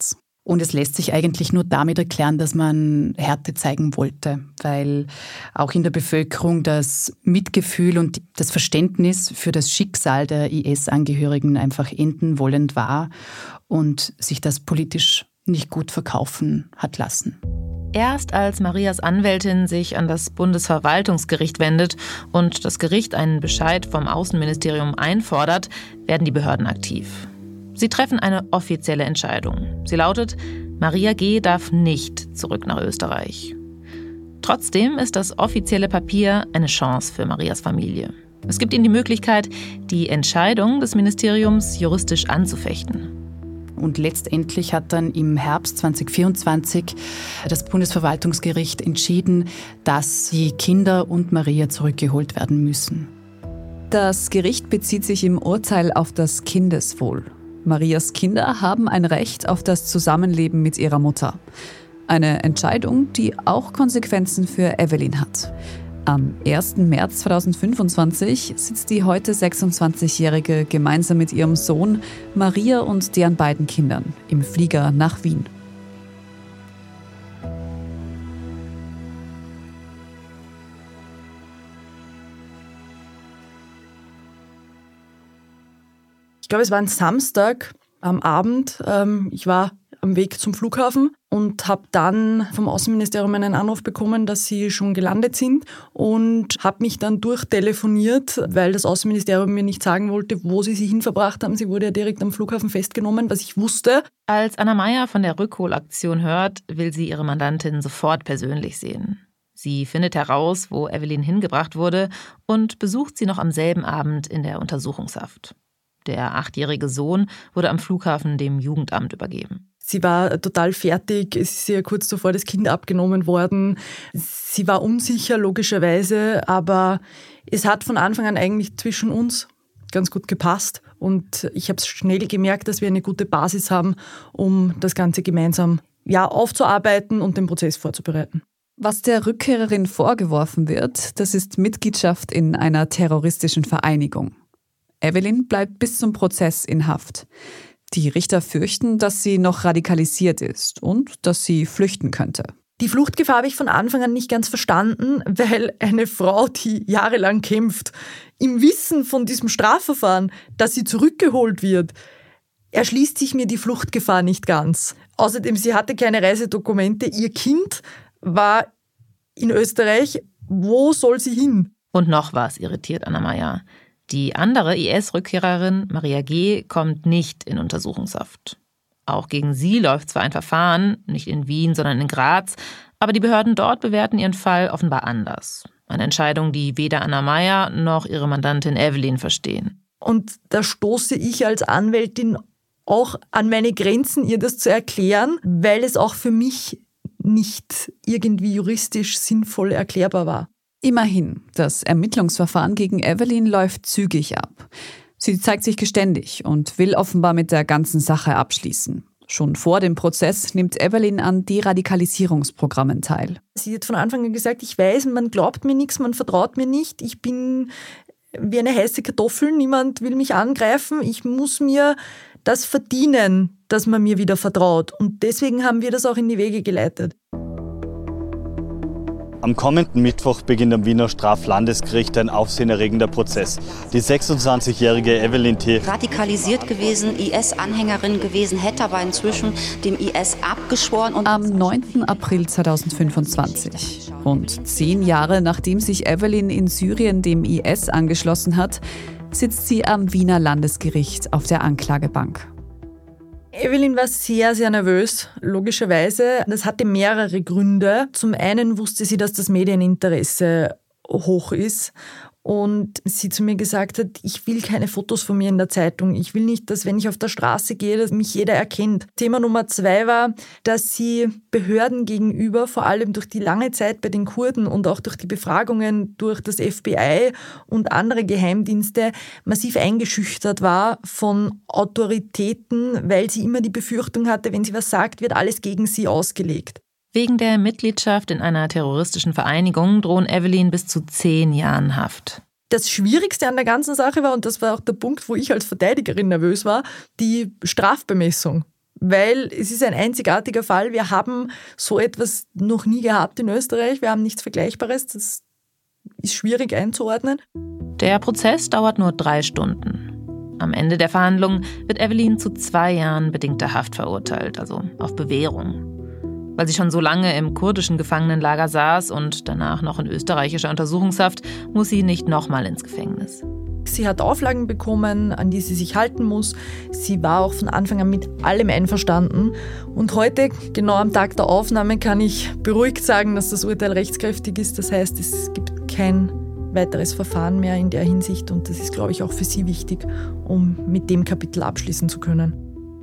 Und es lässt sich eigentlich nur damit erklären, dass man Härte zeigen wollte, weil auch in der Bevölkerung das Mitgefühl und das Verständnis für das Schicksal der IS-Angehörigen einfach enden wollend war und sich das politisch nicht gut verkaufen hat lassen. Erst als Marias Anwältin sich an das Bundesverwaltungsgericht wendet und das Gericht einen Bescheid vom Außenministerium einfordert, werden die Behörden aktiv. Sie treffen eine offizielle Entscheidung. Sie lautet, Maria G. darf nicht zurück nach Österreich. Trotzdem ist das offizielle Papier eine Chance für Marias Familie. Es gibt ihnen die Möglichkeit, die Entscheidung des Ministeriums juristisch anzufechten. Und letztendlich hat dann im Herbst 2024 das Bundesverwaltungsgericht entschieden, dass die Kinder und Maria zurückgeholt werden müssen. Das Gericht bezieht sich im Urteil auf das Kindeswohl. Marias Kinder haben ein Recht auf das Zusammenleben mit ihrer Mutter. Eine Entscheidung, die auch Konsequenzen für Evelyn hat. Am 1. März 2025 sitzt die heute 26-Jährige gemeinsam mit ihrem Sohn, Maria und deren beiden Kindern im Flieger nach Wien. Ich glaube, es war ein Samstag am Abend. Ich war am Weg zum Flughafen und habe dann vom Außenministerium einen Anruf bekommen, dass sie schon gelandet sind und habe mich dann durchtelefoniert, weil das Außenministerium mir nicht sagen wollte, wo sie hin verbracht haben. Sie wurde ja direkt am Flughafen festgenommen, was ich wusste. Als Anna Meier von der Rückholaktion hört, will sie ihre Mandantin sofort persönlich sehen. Sie findet heraus, wo Evelyn hingebracht wurde und besucht sie noch am selben Abend in der Untersuchungshaft. Der 8-jährige Sohn wurde am Flughafen dem Jugendamt übergeben. Sie war total fertig, es ist ihr kurz zuvor das Kind abgenommen worden. Sie war unsicher, logischerweise, aber es hat von Anfang an eigentlich zwischen uns ganz gut gepasst. Und ich habe schnell gemerkt, dass wir eine gute Basis haben, um das Ganze gemeinsam aufzuarbeiten und den Prozess vorzubereiten. Was der Rückkehrerin vorgeworfen wird, das ist Mitgliedschaft in einer terroristischen Vereinigung. Evelyn bleibt bis zum Prozess in Haft. Die Richter fürchten, dass sie noch radikalisiert ist und dass sie flüchten könnte. Die Fluchtgefahr habe ich von Anfang an nicht ganz verstanden, weil eine Frau, die jahrelang kämpft, im Wissen von diesem Strafverfahren, dass sie zurückgeholt wird, erschließt sich mir die Fluchtgefahr nicht ganz. Außerdem, sie hatte keine Reisedokumente, ihr Kind war in Österreich. Wo soll sie hin? Und noch was irritiert Anna Meier. Die andere IS-Rückkehrerin, Maria G., kommt nicht in Untersuchungshaft. Auch gegen sie läuft zwar ein Verfahren, nicht in Wien, sondern in Graz, aber die Behörden dort bewerten ihren Fall offenbar anders. Eine Entscheidung, die weder Anna Meier noch ihre Mandantin Evelyn verstehen. Und da stoße ich als Anwältin auch an meine Grenzen, ihr das zu erklären, weil es auch für mich nicht irgendwie juristisch sinnvoll erklärbar war. Immerhin, das Ermittlungsverfahren gegen Evelyn läuft zügig ab. Sie zeigt sich geständig und will offenbar mit der ganzen Sache abschließen. Schon vor dem Prozess nimmt Evelyn an Deradikalisierungsprogrammen teil. Sie hat von Anfang an gesagt, ich weiß, man glaubt mir nichts, man vertraut mir nicht, ich bin wie eine heiße Kartoffel, niemand will mich angreifen, ich muss mir das verdienen, dass man mir wieder vertraut. Und deswegen haben wir das auch in die Wege geleitet. Am kommenden Mittwoch beginnt am Wiener Straflandesgericht ein aufsehenerregender Prozess. Die 26-jährige Evelyn T. radikalisiert gewesen, IS-Anhängerin gewesen, hätte aber inzwischen dem IS abgeschworen. Und am 9. April 2025, rund 10 Jahre nachdem sich Evelyn in Syrien dem IS angeschlossen hat, sitzt sie am Wiener Landesgericht auf der Anklagebank. Evelyn war sehr, sehr nervös, logischerweise. Das hatte mehrere Gründe. Zum einen wusste sie, dass das Medieninteresse hoch ist und sie zu mir gesagt hat, ich will keine Fotos von mir in der Zeitung. Ich will nicht, dass wenn ich auf der Straße gehe, dass mich jeder erkennt. Thema Nummer 2 war, dass sie Behörden gegenüber, vor allem durch die lange Zeit bei den Kurden und auch durch die Befragungen durch das FBI und andere Geheimdienste massiv eingeschüchtert war von Autoritäten, weil sie immer die Befürchtung hatte, wenn sie was sagt, wird alles gegen sie ausgelegt. Wegen der Mitgliedschaft in einer terroristischen Vereinigung drohen Evelyn bis zu 10 Jahren Haft. Das Schwierigste an der ganzen Sache war, und das war auch der Punkt, wo ich als Verteidigerin nervös war, die Strafbemessung. weil es ist ein einzigartiger Fall. Wir haben so etwas noch nie gehabt in Österreich. Wir haben nichts Vergleichbares. Das ist schwierig einzuordnen. Der Prozess dauert nur 3 Stunden. Am Ende der Verhandlung wird Evelyn zu 2 Jahren bedingter Haft verurteilt, also auf Bewährung. Weil sie schon so lange im kurdischen Gefangenenlager saß und danach noch in österreichischer Untersuchungshaft, muss sie nicht nochmal ins Gefängnis. Sie hat Auflagen bekommen, an die sie sich halten muss. Sie war auch von Anfang an mit allem einverstanden. Und heute, genau am Tag der Aufnahme, kann ich beruhigt sagen, dass das Urteil rechtskräftig ist. Das heißt, es gibt kein weiteres Verfahren mehr in der Hinsicht. Und das ist, glaube ich, auch für sie wichtig, um mit dem Kapitel abschließen zu können.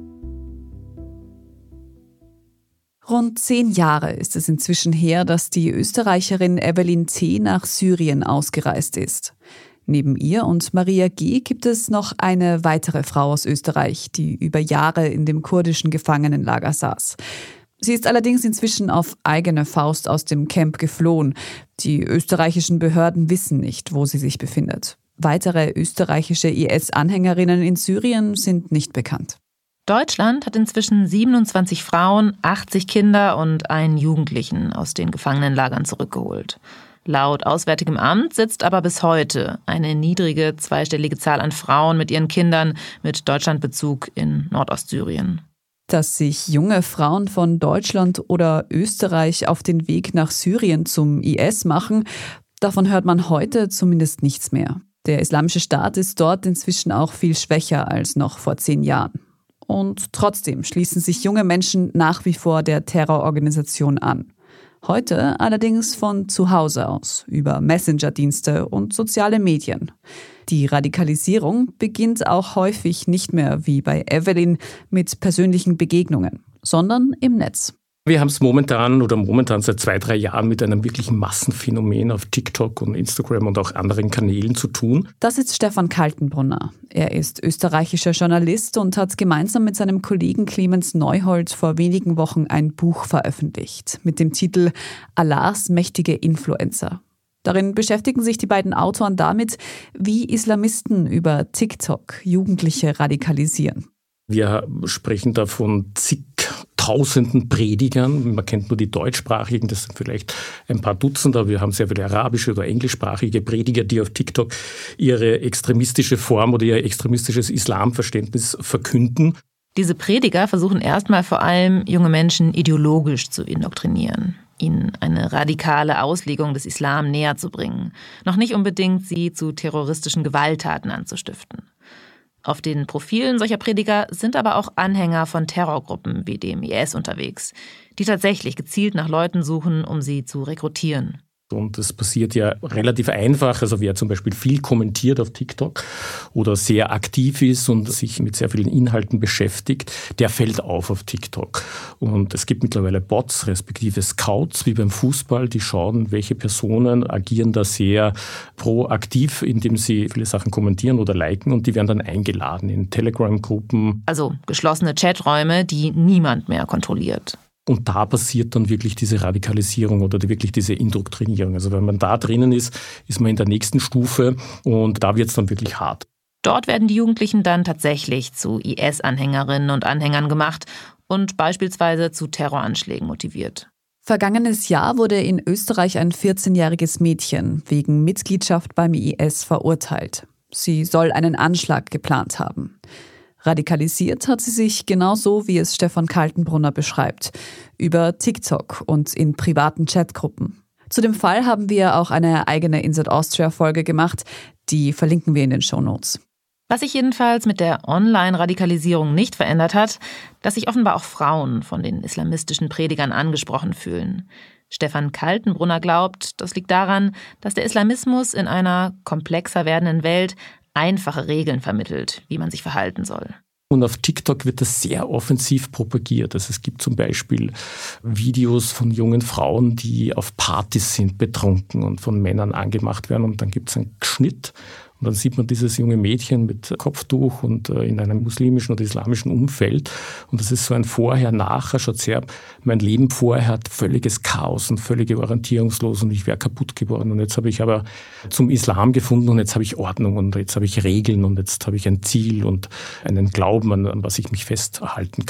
Rund 10 Jahre ist es inzwischen her, dass die Österreicherin Evelyn T. nach Syrien ausgereist ist. Neben ihr und Maria G. gibt es noch eine weitere Frau aus Österreich, die über Jahre in dem kurdischen Gefangenenlager saß. Sie ist allerdings inzwischen auf eigene Faust aus dem Camp geflohen. Die österreichischen Behörden wissen nicht, wo sie sich befindet. Weitere österreichische IS-Anhängerinnen in Syrien sind nicht bekannt. Deutschland hat inzwischen 27 Frauen, 80 Kinder und einen Jugendlichen aus den Gefangenenlagern zurückgeholt. Laut Auswärtigem Amt sitzt aber bis heute eine niedrige zweistellige Zahl an Frauen mit ihren Kindern mit Deutschlandbezug in Nordostsyrien. Dass sich junge Frauen von Deutschland oder Österreich auf den Weg nach Syrien zum IS machen, davon hört man heute zumindest nichts mehr. Der Islamische Staat ist dort inzwischen auch viel schwächer als noch vor 10 Jahren. Und trotzdem schließen sich junge Menschen nach wie vor der Terrororganisation an. Heute allerdings von zu Hause aus, über Messenger-Dienste und soziale Medien. Die Radikalisierung beginnt auch häufig nicht mehr wie bei Evelyn mit persönlichen Begegnungen, sondern im Netz. Wir haben es momentan seit 2-3 Jahren mit einem wirklichen Massenphänomen auf TikTok und Instagram und auch anderen Kanälen zu tun. Das ist Stefan Kaltenbrunner. Er ist österreichischer Journalist und hat gemeinsam mit seinem Kollegen Clemens Neuhold vor wenigen Wochen ein Buch veröffentlicht mit dem Titel Allahs mächtige Influencer. Darin beschäftigen sich die beiden Autoren damit, wie Islamisten über TikTok Jugendliche radikalisieren. Wir sprechen da von zigtausenden Predigern. Man kennt nur die deutschsprachigen, das sind vielleicht ein paar Dutzend, aber wir haben sehr viele arabische oder englischsprachige Prediger, die auf TikTok ihre extremistische Form oder ihr extremistisches Islamverständnis verkünden. Diese Prediger versuchen erstmal vor allem, junge Menschen ideologisch zu indoktrinieren, ihnen eine radikale Auslegung des Islam näher zu bringen, noch nicht unbedingt sie zu terroristischen Gewalttaten anzustiften. Auf den Profilen solcher Prediger sind aber auch Anhänger von Terrorgruppen wie dem IS unterwegs, die tatsächlich gezielt nach Leuten suchen, um sie zu rekrutieren. Und das passiert ja relativ einfach. Also wer zum Beispiel viel kommentiert auf TikTok oder sehr aktiv ist und sich mit sehr vielen Inhalten beschäftigt, der fällt auf TikTok. Und es gibt mittlerweile Bots, respektive Scouts, wie beim Fußball, die schauen, welche Personen agieren da sehr proaktiv, indem sie viele Sachen kommentieren oder liken, und die werden dann eingeladen in Telegram-Gruppen. Also geschlossene Chaträume, die niemand mehr kontrolliert. Und da passiert dann wirklich diese Radikalisierung oder wirklich diese Indoktrinierung. Also wenn man da drinnen ist, ist man in der nächsten Stufe und da wird es dann wirklich hart. Dort werden die Jugendlichen dann tatsächlich zu IS-Anhängerinnen und Anhängern gemacht und beispielsweise zu Terroranschlägen motiviert. Vergangenes Jahr wurde in Österreich ein 14-jähriges Mädchen wegen Mitgliedschaft beim IS verurteilt. Sie soll einen Anschlag geplant haben. Radikalisiert hat sie sich genauso, wie es Stefan Kaltenbrunner beschreibt, über TikTok und in privaten Chatgruppen. Zu dem Fall haben wir auch eine eigene Inside Austria-Folge gemacht, die verlinken wir in den Shownotes. Was sich jedenfalls mit der Online-Radikalisierung nicht verändert hat, dass sich offenbar auch Frauen von den islamistischen Predigern angesprochen fühlen. Stefan Kaltenbrunner glaubt, das liegt daran, dass der Islamismus in einer komplexer werdenden Welt einfache Regeln vermittelt, wie man sich verhalten soll. Und auf TikTok wird das sehr offensiv propagiert. Also es gibt zum Beispiel Videos von jungen Frauen, die auf Partys sind, betrunken und von Männern angemacht werden. Und dann gibt es einen Schnitt. Und dann sieht man dieses junge Mädchen mit Kopftuch und in einem muslimischen oder islamischen Umfeld. Und das ist so ein Vorher-Nachher. Schaut sehr, mein Leben vorher hat völliges Chaos und völlige Orientierungslos und ich wäre kaputt geworden. Und jetzt habe ich aber zum Islam gefunden und jetzt habe ich Ordnung und jetzt habe ich Regeln und jetzt habe ich ein Ziel und einen Glauben, an was ich mich festhalten kann.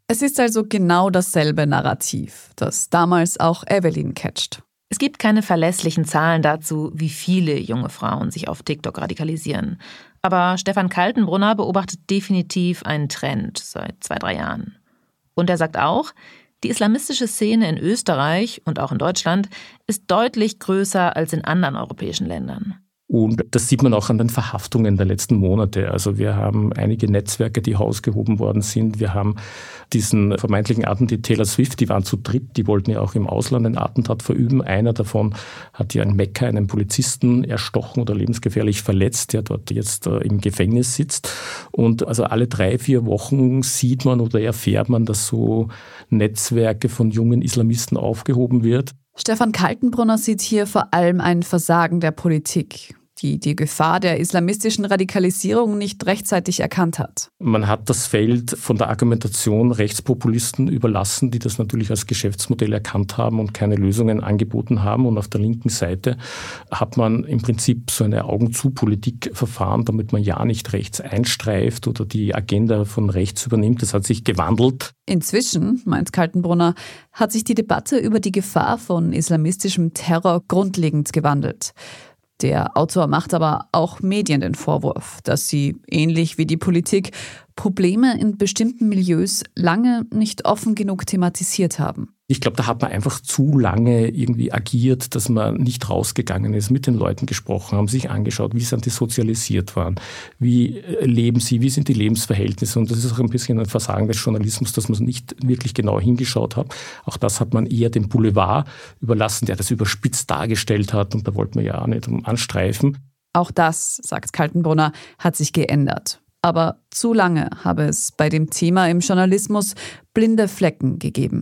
Es ist also genau dasselbe Narrativ, das damals auch Evelyn catcht. Es gibt keine verlässlichen Zahlen dazu, wie viele junge Frauen sich auf TikTok radikalisieren. Aber Stefan Kaltenbrunner beobachtet definitiv einen Trend seit 2-3 Jahren. Und er sagt auch, die islamistische Szene in Österreich und auch in Deutschland ist deutlich größer als in anderen europäischen Ländern. Und das sieht man auch an den Verhaftungen der letzten Monate. Also wir haben einige Netzwerke, die hausgehoben worden sind. Wir haben diesen vermeintlichen Attentäter Taylor Swift, die waren zu dritt, die wollten ja auch im Ausland ein Attentat verüben. Einer davon hat ja in Mekka einen Polizisten erstochen oder lebensgefährlich verletzt, der dort jetzt im Gefängnis sitzt. Und also alle 3-4 Wochen sieht man oder erfährt man, dass so Netzwerke von jungen Islamisten aufgehoben wird. Stefan Kaltenbrunner sieht hier vor allem ein Versagen der Politik, die die Gefahr der islamistischen Radikalisierung nicht rechtzeitig erkannt hat. Man hat das Feld von der Argumentation Rechtspopulisten überlassen, die das natürlich als Geschäftsmodell erkannt haben und keine Lösungen angeboten haben. Und auf der linken Seite hat man im Prinzip so eine Augen-zu-Politik verfahren, damit man ja nicht rechts einstreift oder die Agenda von rechts übernimmt. Das hat sich gewandelt. Inzwischen, meint Kaltenbrunner, hat sich die Debatte über die Gefahr von islamistischem Terror grundlegend gewandelt. Der Autor macht aber auch Medien den Vorwurf, dass sie, ähnlich wie die Politik, Probleme in bestimmten Milieus lange nicht offen genug thematisiert haben. Ich glaube, da hat man einfach zu lange irgendwie agiert, dass man nicht rausgegangen ist, mit den Leuten gesprochen haben, sich angeschaut, wie sind die sozialisiert waren, wie leben sie, wie sind die Lebensverhältnisse. Und das ist auch ein bisschen ein Versagen des Journalismus, dass man nicht wirklich genau hingeschaut hat. Auch das hat man eher dem Boulevard überlassen, der das überspitzt dargestellt hat. Und da wollten wir ja auch nicht anstreifen. Auch das, sagt Kaltenbrunner, hat sich geändert. Aber zu lange habe es bei dem Thema im Journalismus blinde Flecken gegeben.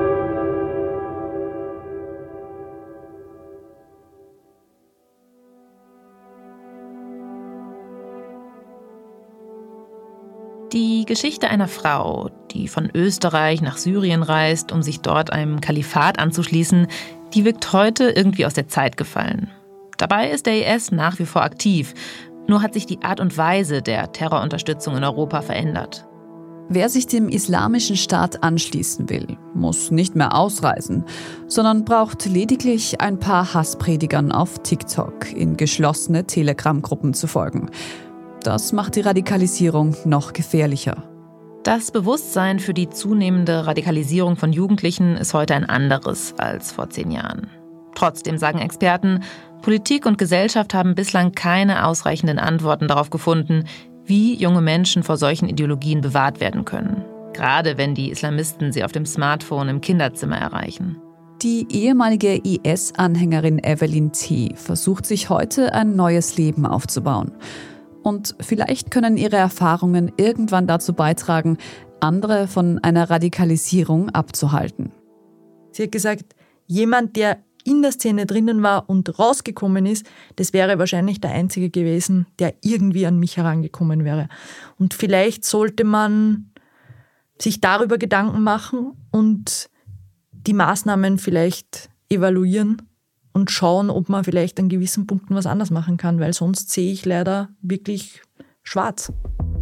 Die Geschichte einer Frau, die von Österreich nach Syrien reist, um sich dort einem Kalifat anzuschließen, die wirkt heute irgendwie aus der Zeit gefallen. Dabei ist der IS nach wie vor aktiv. Nur hat sich die Art und Weise der Terrorunterstützung in Europa verändert. Wer sich dem Islamischen Staat anschließen will, muss nicht mehr ausreisen, sondern braucht lediglich ein paar Hasspredigern auf TikTok in geschlossene Telegram-Gruppen zu folgen. Das macht die Radikalisierung noch gefährlicher. Das Bewusstsein für die zunehmende Radikalisierung von Jugendlichen ist heute ein anderes als vor 10 Jahren. Trotzdem sagen Experten, Politik und Gesellschaft haben bislang keine ausreichenden Antworten darauf gefunden, wie junge Menschen vor solchen Ideologien bewahrt werden können. Gerade wenn die Islamisten sie auf dem Smartphone im Kinderzimmer erreichen. Die ehemalige IS-Anhängerin Evelyn T. versucht sich heute ein neues Leben aufzubauen. Und vielleicht können ihre Erfahrungen irgendwann dazu beitragen, andere von einer Radikalisierung abzuhalten. Sie hat gesagt, jemand, der in der Szene drinnen war und rausgekommen ist, das wäre wahrscheinlich der Einzige gewesen, der irgendwie an mich herangekommen wäre. Und vielleicht sollte man sich darüber Gedanken machen und die Maßnahmen vielleicht evaluieren und schauen, ob man vielleicht an gewissen Punkten was anders machen kann, weil sonst sehe ich leider wirklich schwarz.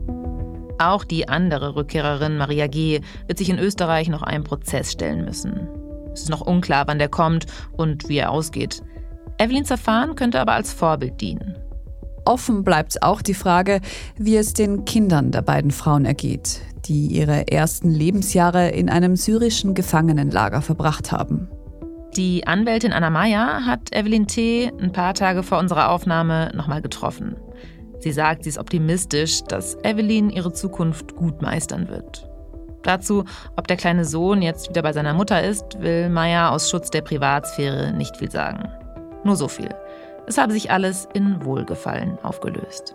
Auch die andere Rückkehrerin Maria G. wird sich in Österreich noch einem Prozess stellen müssen. Es ist noch unklar, wann der kommt und wie er ausgeht. Evelyns Verfahren könnte aber als Vorbild dienen. Offen bleibt auch die Frage, wie es den Kindern der beiden Frauen ergeht, die ihre ersten Lebensjahre in einem syrischen Gefangenenlager verbracht haben. Die Anwältin Anna Meyer hat Evelyn T. ein paar Tage vor unserer Aufnahme nochmal getroffen. Sie sagt, sie ist optimistisch, dass Evelyn ihre Zukunft gut meistern wird. Dazu, ob der kleine Sohn jetzt wieder bei seiner Mutter ist, will Meyer aus Schutz der Privatsphäre nicht viel sagen. Nur so viel. Es habe sich alles in Wohlgefallen aufgelöst.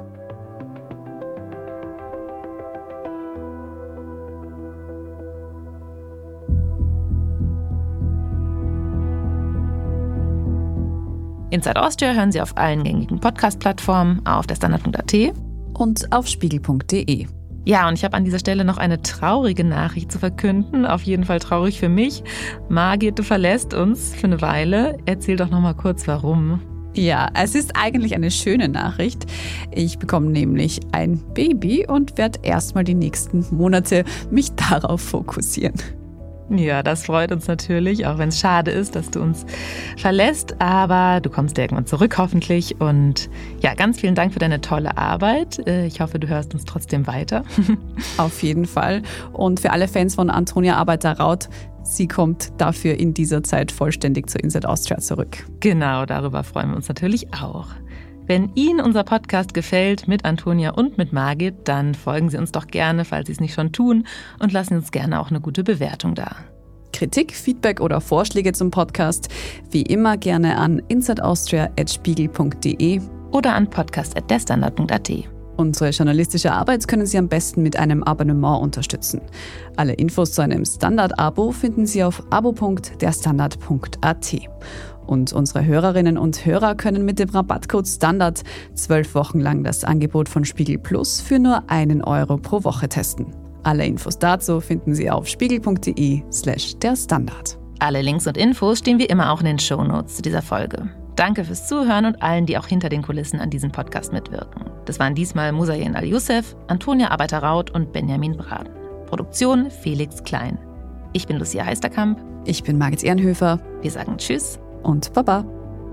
Inside Austria hören Sie auf allen gängigen Podcast-Plattformen, auf der Standard.at und auf spiegel.de. Ja, und ich habe an dieser Stelle noch eine traurige Nachricht zu verkünden. Auf jeden Fall traurig für mich. Margit, du verlässt uns für eine Weile. Erzähl doch noch mal kurz, warum. Ja, es ist eigentlich eine schöne Nachricht. Ich bekomme nämlich ein Baby und werde erstmal die nächsten Monate mich darauf fokussieren. Ja, das freut uns natürlich, auch wenn es schade ist, dass du uns verlässt. Aber du kommst irgendwann zurück, hoffentlich. Und ja, ganz vielen Dank für deine tolle Arbeit. Ich hoffe, du hörst uns trotzdem weiter. Auf jeden Fall. Und für alle Fans von Antonia Arbeiter-Raut, sie kommt dafür in dieser Zeit vollständig zu Inside Austria zurück. Genau, darüber freuen wir uns natürlich auch. Wenn Ihnen unser Podcast gefällt mit Antonia und mit Margit, dann folgen Sie uns doch gerne, falls Sie es nicht schon tun, und lassen uns gerne auch eine gute Bewertung da. Kritik, Feedback oder Vorschläge zum Podcast wie immer gerne an insideaustria@spiegel.de oder an podcast@derstandard.at. Unsere journalistische Arbeit können Sie am besten mit einem Abonnement unterstützen. Alle Infos zu einem Standard-Abo finden Sie auf abo.derstandard.at. Und unsere Hörerinnen und Hörer können mit dem Rabattcode STANDARD 12 Wochen lang das Angebot von Spiegel Plus für nur 1 Euro pro Woche testen. Alle Infos dazu finden Sie auf spiegel.de/derstandard. Alle Links und Infos stehen wie immer auch in den Shownotes zu dieser Folge. Danke fürs Zuhören und allen, die auch hinter den Kulissen an diesem Podcast mitwirken. Das waren diesmal Musayen Al-Youssef, Antonia Arbeiter-Raut und Benjamin Braden. Produktion Felix Klein. Ich bin Lucia Heisterkamp. Ich bin Margit Ehrenhöfer. Wir sagen Tschüss und Baba.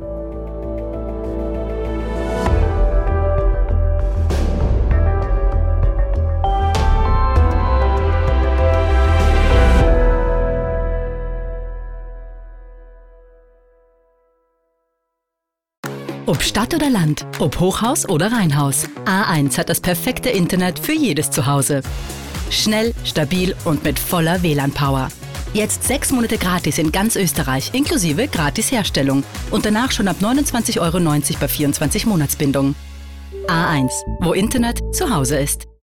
Ob Stadt oder Land, ob Hochhaus oder Reihenhaus. A1 hat das perfekte Internet für jedes Zuhause. Schnell, stabil und mit voller WLAN-Power. Jetzt 6 Monate gratis in ganz Österreich, inklusive Gratis-Herstellung. Und danach schon ab 29,90 € bei 24 Monatsbindung. A1, wo Internet zu Hause ist.